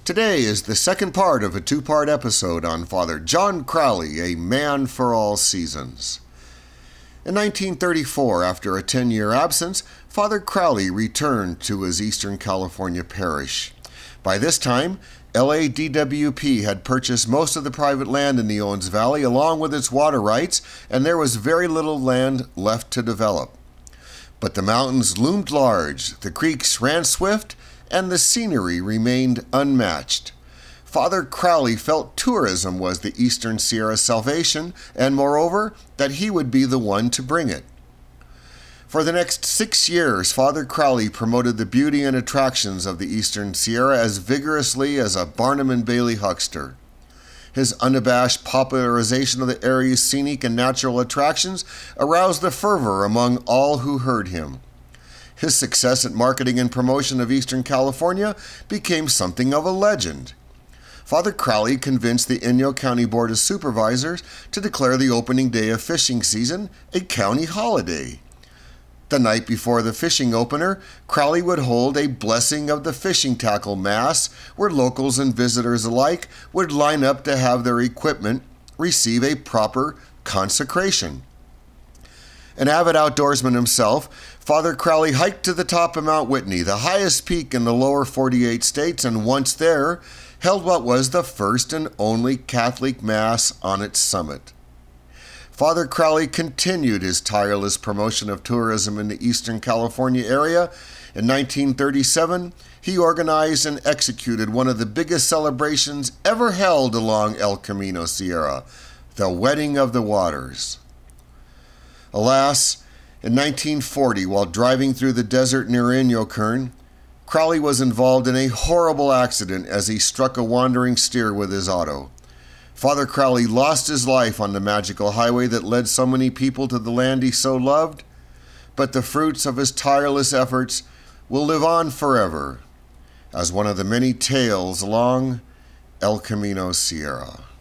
Today is the second part of a two-part episode on Father John Crowley, a man for all seasons. In 1934, after a 10-year absence, Father Crowley returned to his Eastern California parish. By this time, LADWP had purchased most of the private land in the Owens Valley along with its water rights, and there was very little land left to develop. But the mountains loomed large, the creeks ran swift, and the scenery remained unmatched. Father Crowley felt tourism was the Eastern Sierra's salvation, and moreover, that he would be the one to bring it. For the next 6 years, Father Crowley promoted the beauty and attractions of the Eastern Sierra as vigorously as a Barnum and Bailey huckster. His unabashed popularization of the area's scenic and natural attractions aroused the fervor among all who heard him. His success at marketing and promotion of Eastern California became something of a legend. Father Crowley convinced the Inyo County Board of Supervisors to declare the opening day of fishing season a county holiday. The night before the fishing opener, Crowley would hold a Blessing of the Fishing Tackle Mass where locals and visitors alike would line up to have their equipment receive a proper consecration. An avid outdoorsman himself, Father Crowley hiked to the top of Mount Whitney, the highest peak in the lower 48 states, and once there, held what was the first and only Catholic Mass on its summit. Father Crowley continued his tireless promotion of tourism in the Eastern California area. In 1937, he organized and executed one of the biggest celebrations ever held along El Camino Sierra, the Wedding of the Waters. Alas, in 1940, while driving through the desert near Inyokern, Crowley was involved in a horrible accident as he struck a wandering steer with his auto. Father Crowley lost his life on the magical highway that led so many people to the land he so loved, but the fruits of his tireless efforts will live on forever as one of the many tales along El Camino Sierra.